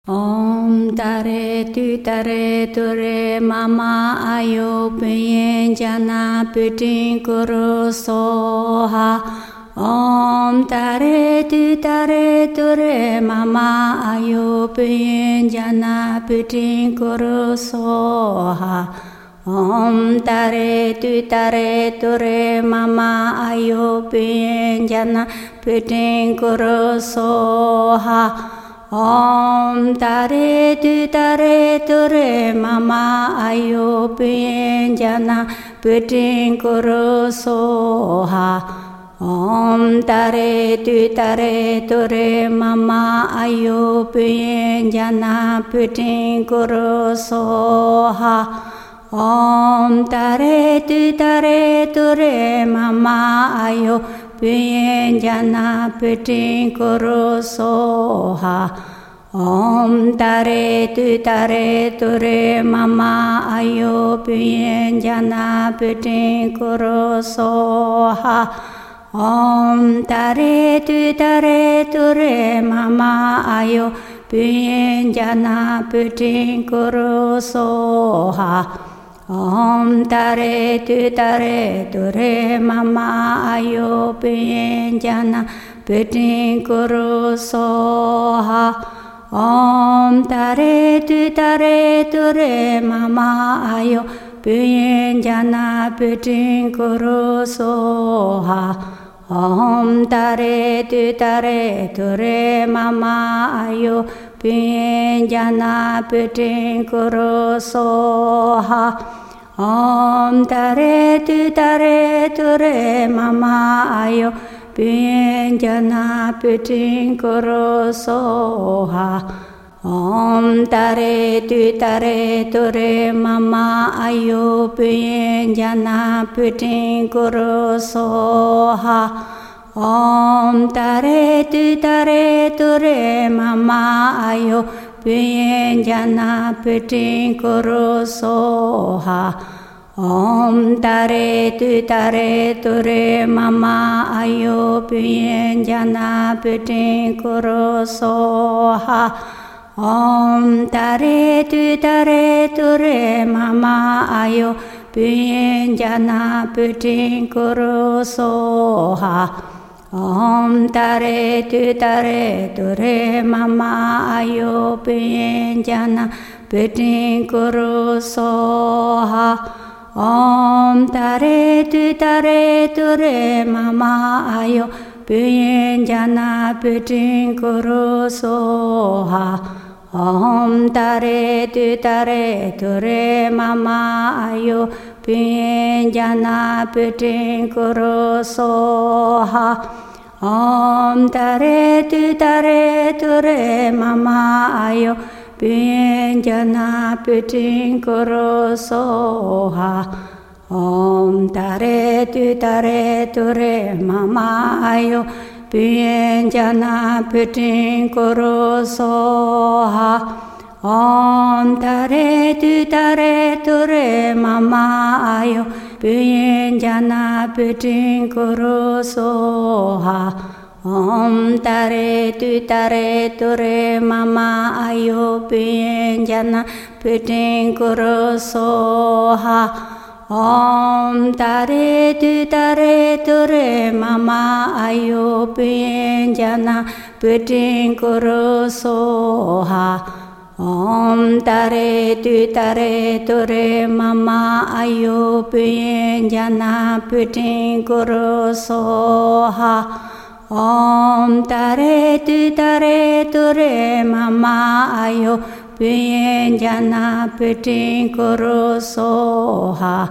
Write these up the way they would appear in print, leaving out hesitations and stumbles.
Om tare tu re mama ayo piyen jana putin kuro soha. Om tare tu re mama ayo piyen jana putin kuro soha. Om tare tu re mama ayo piyen jana putin kuro soha. Om tare tu re mama ayo piyen jana putin kuro soha. Om tare tu re mama ayo piyen jana putin kuro soha. Om tare tu re mama ayo piyen jana putin kuro soha. Om tare tu re mama ayo piyen jana putin kuro soha. Om tare tu re mama ayo piyen jana putin kuro soha. Om tare tu re mama ayo piyen jana putin kuro soha. Om tare tu re mama ayo piyen jana putin kuro soha. Om tare tu re mama ayo piyen jana putin kuro soha. Om tare tu re mama ayo piyen jana putin kuro soha. Om tare tu re mama ayo piyen jana putin kuro soha. Om tare tu re mama ayo piyen jana putin kuro soha. Om tare tu re mama ayo piyen jana putin kuro soha. Om tare tu re mama ayo piyen jana putin kuro soha. Om tare tu re mama ayo piyen jana putin kuro soha. Om tare tu re mama ayo piyen jana putin kuro soha. Om tare tu re mama ayo piyen jana putin kuro soha. Om tare tu re mama ayo piyen jana putin kuro soha. Om tare tu re mama ayo piyen jana putin kuro soha. Om tare tu re mama ayo piyen jana putin kuro soha. Om tare tu re mama ayo piyen jana putin kuro soha. Om tare tu re mama ayo piyen jana putin kuro soha. Om tare tu re mama ayo piyen jana putin kuro soha. Om tare tu re mama ayo piyen jana putin kuro soha.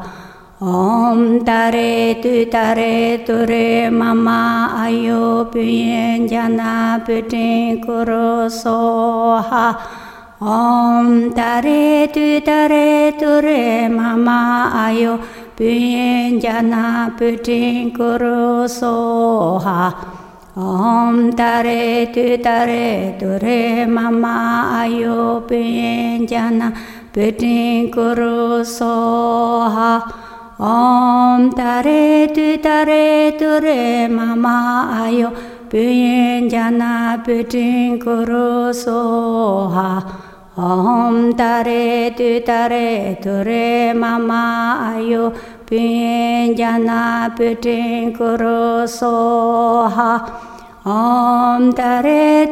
Om tare tu re mama ayo piyen jana putin kuro soha. Om tare tu re mama ayo piyen jana putin kuro soha. Om tare tu re mama ayo piyen jana putin kuro soha. Om tare tu re mama ayo Puyen Jana Putin Kuru Soha Om Tare Ture Mama Ayo Puyen Jana Putin Kuru Soha Om Tare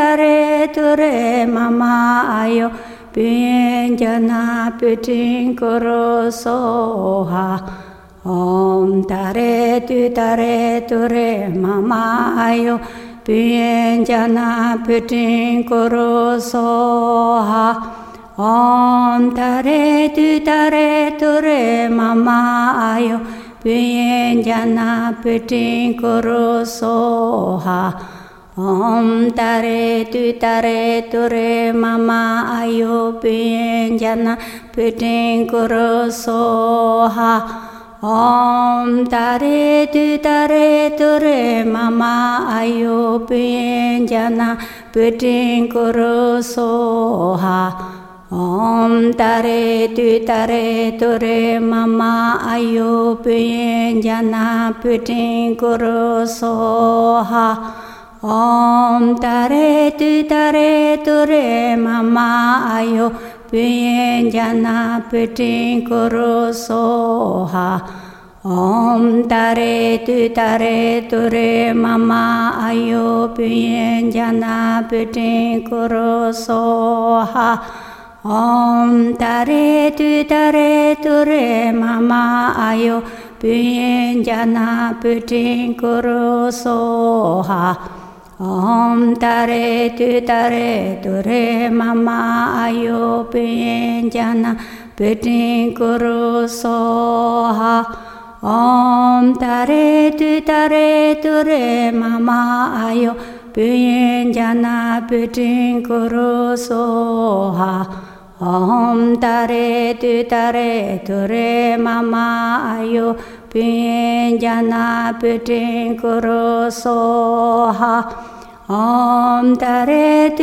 Ture Mama Ayo Puyen Jana Putin Kuru Soha Om Tare Ture Mama Ayo Puyen Jana Putin Kuru Soha Om Tare Ture Mama Ayo Puyen Jana Putin Kuru Soha Om Tare Ture Mama Ayo Puyen Jana Putin Kuru Soha Om Tare Ture Mama Ayo Puyen Jana Putin Kuru Soha Om Tare Ture Mama Ayo Puyen Jana Putin Kuru Soha Om Tare Ture Mama Ayo Puyen Jana Putin Kuru Soha Om Tare Ture Mama Ayo Puyen Jana Putin Kuru Soha Om Tare Ture Mama Ayo Puyen Jana Putin Kuru Soha Om Tare Ture Mama Ayo Puyen Jana Putin Kuru Soha Om Tare Ture Mama Ayo Puyen Jana Putin Kuru Soha Om Tare Ture Mama Ayo Puyen Jana Putin Kuru Soha Om Tare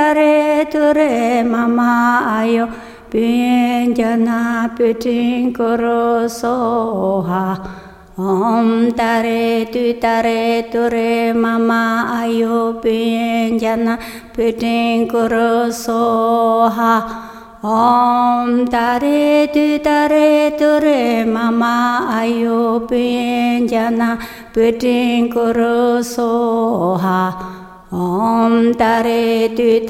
Ture Mama Ayo Puyen Jana Putin Kuru Soha Om Tare Ture Mama Ayo Puyen Jana Putin Kuru Soha Om Tare Ture Mama Ayo Puyen Jana Putin Kuru Soha Om Tare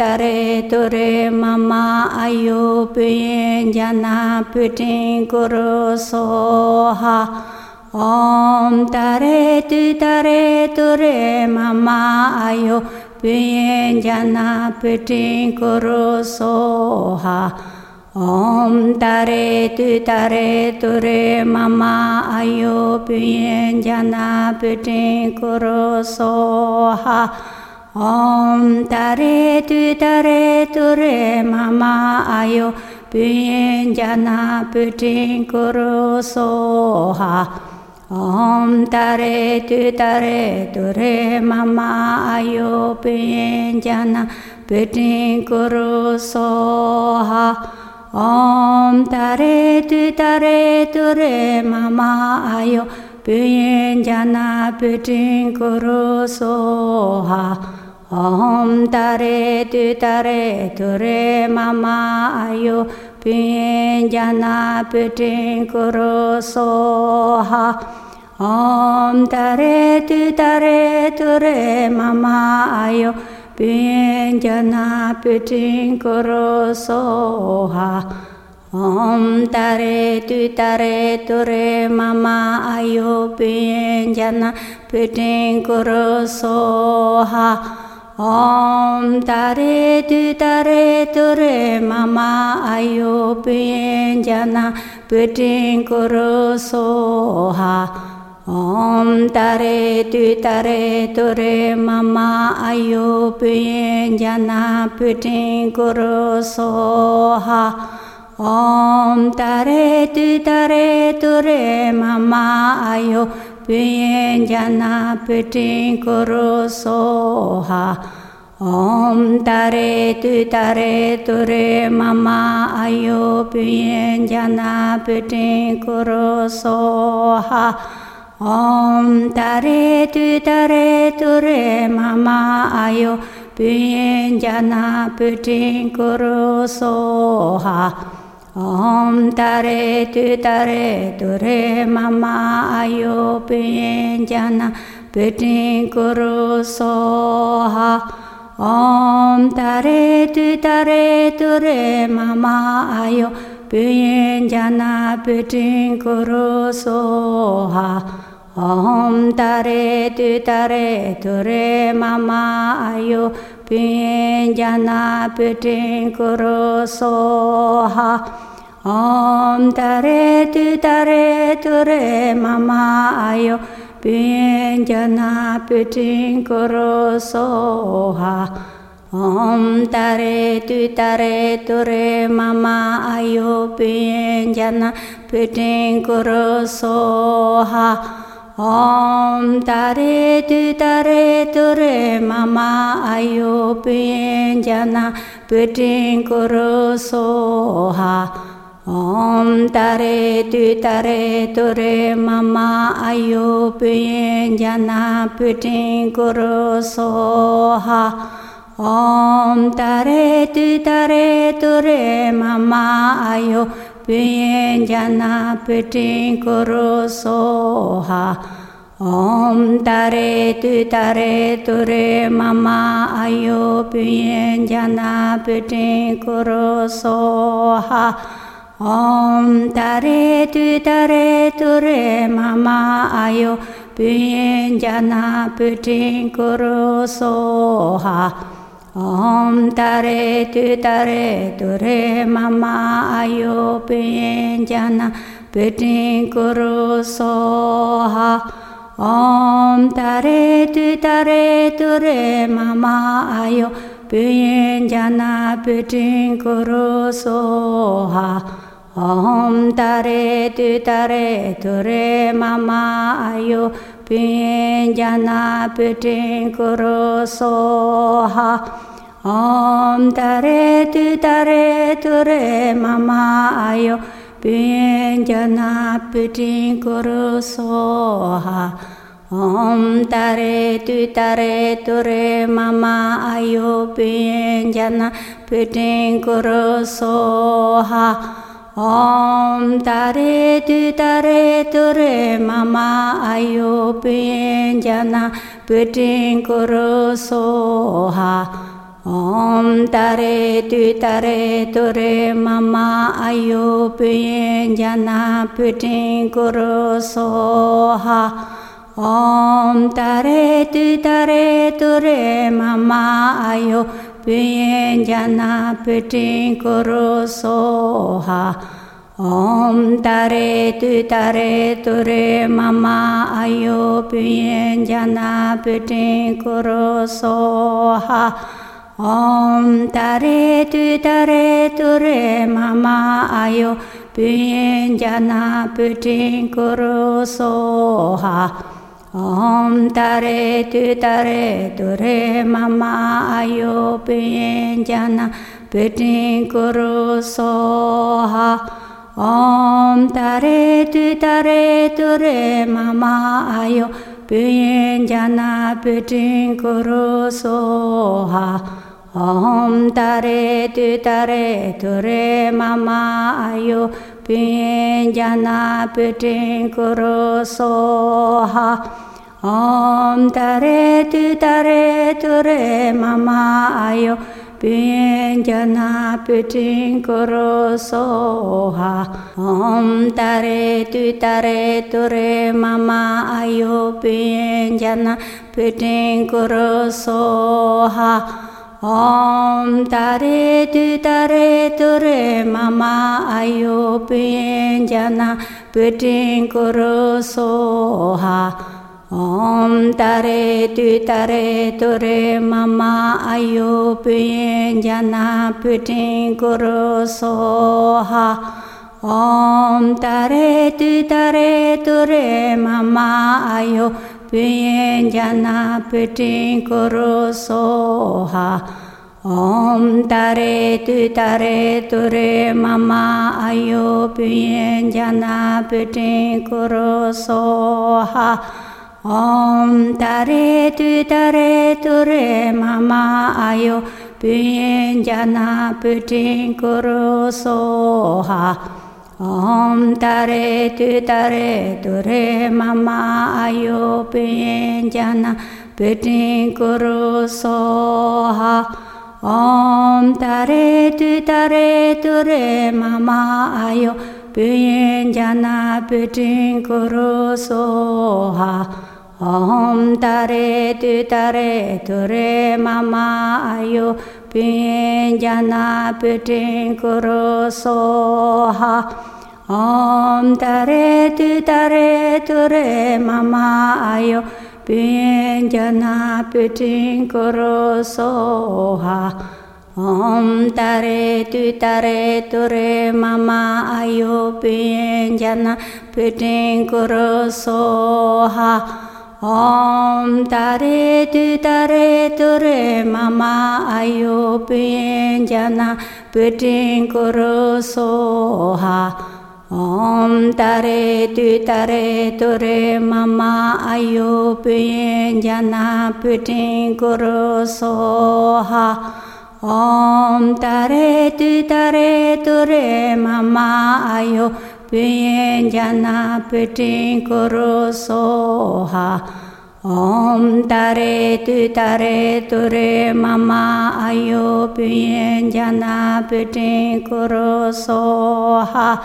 Ture Mama Ayo Puyen Jana Putin Kuru Soha Om Tare Ture Mama Ayo Puyen Jana Putin Kuru Soha Om Tare Ture Mama Ayo Puyen Jana Putin Kuru Soha Om Tare Ture Mama Ayo Puyen Jana Putin Kuru Soha Om Tare Ture Mama Ayo Puyen Jana Putin Kuru Soha Om Tare Ture Mama Ayo Puyen Jana Putin Kuru Soha Om Tare Ture Mama Ayo Puyen Jana Putin Kuru Soha Om Tare Ture Mama Ayo Puyen Jana Putin Kuru Soha Om Tare Ture Mama Ayo Puyen Jana Putin Kuru Soha Om Tare Ture Mama Ayo Puyen Jana Putin Kuru Soha Om Tare Ture Mama Ayo Puyen Jana Putin Kuru Soha Om Tare Ture Mama Ayo Puyen Jana Putin Kuru Soha Om Tare Ture Mama Ayo Puyen Jana Putin Kuru Soha Om tare tu re mama ayo Puyen jana putin kuro soha Om tare tu re mama ayo Puyen jana putin kuro soha Om tare tu re mama ayo Puyen jana putin kuro soha Om tare tu re mama ayo Puyen jana putin kuro soha Om tare tu re mama ayo Puyen jana putin kuro soha Om tare tu re mama ayo Puyen jana putin kuro soha Om tare tu re mama ayo Puyen jana putin kuro soha Om tare tu re mama ayo Puyen jana putin kuro soha Om tare tu re mama ayo Puyen jana putin kuro soha Om tare tu re mama ayo Puyen jana putin kuro soha Om tare tu re mama ayo Puyen jana putin kuro soha Om tare tu re mama ayo Puyen jana putin kuro soha Om tare tu re mama ayo Puyen jana putin kuro soha Om tare tu re mama ayo Puyen jana putin kuro soha Om tare tu re mama ayo Puyen jana putin kuro soha Om tare tu re mama ayo Puyen jana putin kuro soha Om tare tu re mama ayo Puyen jana putin kuro soha Om tare tu re mama ayo Puyen jana putin kuro soha Om tare tu re mama ayo Puyen jana putin kuro soha Om tare tu re mama ayo Puyen jana putin kuro soha Om tare tu re mama ayo Puyen jana putin kuro soha Om tare tu re mama ayo Puyen jana putin kuro soha Om tare tu re mama ayo Puyen jana putin kuro soha Om tare tu re mama ayo Puyen jana putin kuro soha Om tare tu re mama ayo Puyen jana putin kuro soha Om tare tu re mama ayo Puyen jana putin kuro soha Om tare tu re mama ayo Puyen jana putin kuro soha Om tare tu re mama ayo Puyen jana putin kuro soha Om tare tu re mama ayo Puyen jana putin kuro soha Om tare tu re mama ayo puyen jana putin kuro soha. Om tare tu re mama ayo puyen jana putin kuro soha. Om tare tu re mama ayo puyen jana putin kuro soha. Om tare tu re mama ayo puyen jana putin kuro soha. Om tare tu re mama ayo puyen jana putin kuro soha. Om tare tu re mama ayo puyen jana putin kuro soha. Om tare tu re mama ayo puyen jana putin kuro soha. Om tare tu re mama ayo puyen jana putin kuro soha. Om tare tu re mama ayo puyen jana putin kuro soha. Om tare tu re mama ayo puyen jana putin kuro soha. Om tare tu re mama ayo puyen jana putin kuro soha.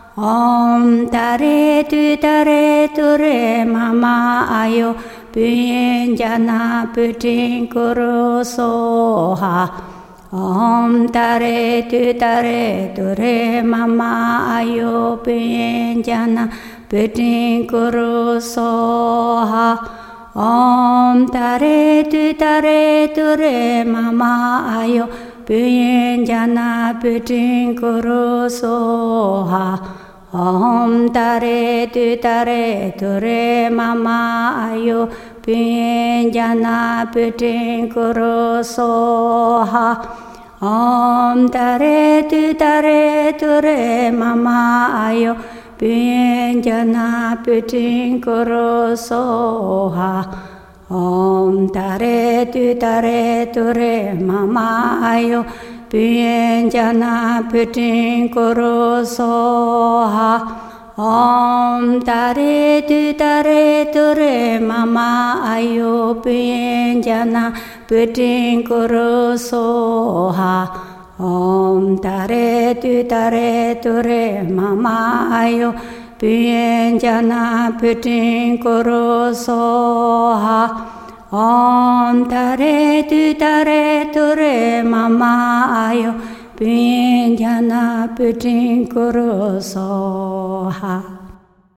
Om tare tu re mama ayo puyen jana putin kuro soha. Om tare tu re mama ayo puyen jana putin kuro soha. Om tare tu re mama ayo puyen jana putin kuro soha. Om tare tu re mama ayo puyen jana putin kuro soha. Om tare tu re mama ayo puyen jana putin kuro soha. Om tare tu re mama ayo puyen jana putin kuro soha. Om tare tu re mama ayo puyen jana putin kuro soha. Om tare tu re mama ayo puyen jana putin kuro soha. Om tare tu re mama ayo puyen jana putin kuro soha.